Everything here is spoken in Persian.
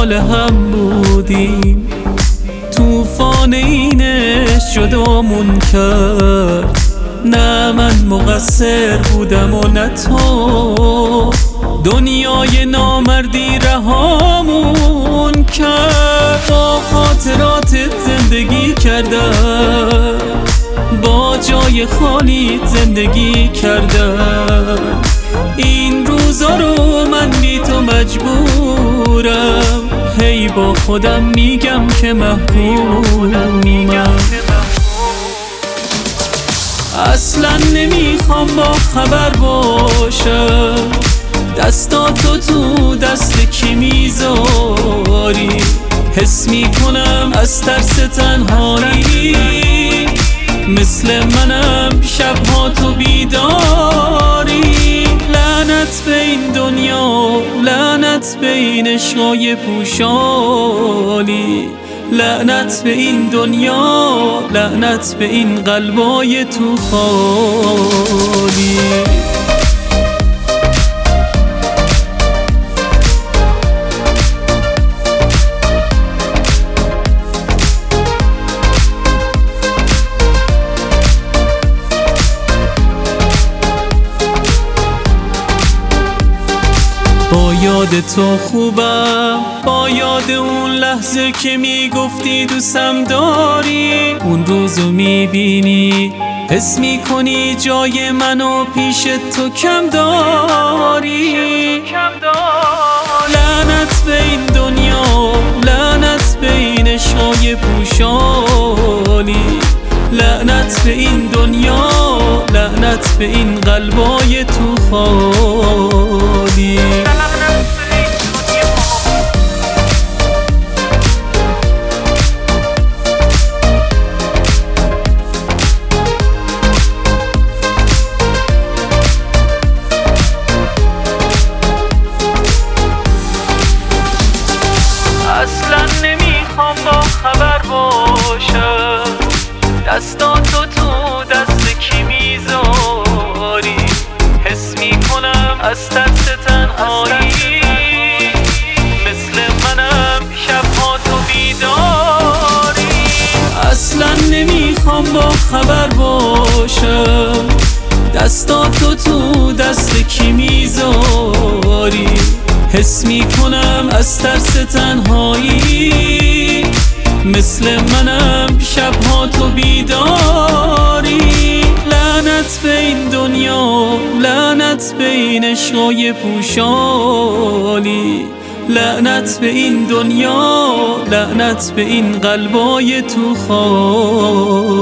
دنبال هم بودیم، طوفان اینش جدامون کرد. نه من مقصر بودم و نه تو، دنیای نامردی رهامون کرد. با خاطراتت زندگی کردم، با جای خالیت زندگی کردم. این روزا رو من بی تو مجبورم، هی با خودم میگم که محرومم. اصلا نمیخوام با خبر باشم، دستاتو تو دست کی میذاری. حس میکنم از ترس تنهایی، مثل منم شبها تو بیداری. لعنت به این دنیا، لعنت به این عشقای پوشالی، لعنت به این دنیا، لعنت به این قلبای تو خالی. با یاد تو خوبم، با یاد اون لحظه که میگفتی دوستم داری. اون روزو میبینی، حس میکنی جای منو پیش تو کم داری. لعنت به این دنیا، لعنت به این عشقای پوشالی، لعنت به این دنیا، لعنت به این قلبای تو خالی. اصلا نمیخوام با خبر باشم، دستاتو تو دست کی میذاری. حس میکنم از ترس تنهایی، مثل منم شبها تو بیداری. اصلا نمیخوام با خبر باشم، دستاتو تو دست کی میذاری. حس میکنم از ترس تنهایی، مثل منم شبها تو بیداری. لعنت به این دنیا، لعنت به این عشقای پوشالی، لعنت به این دنیا، لعنت به این قلبای تو خالی.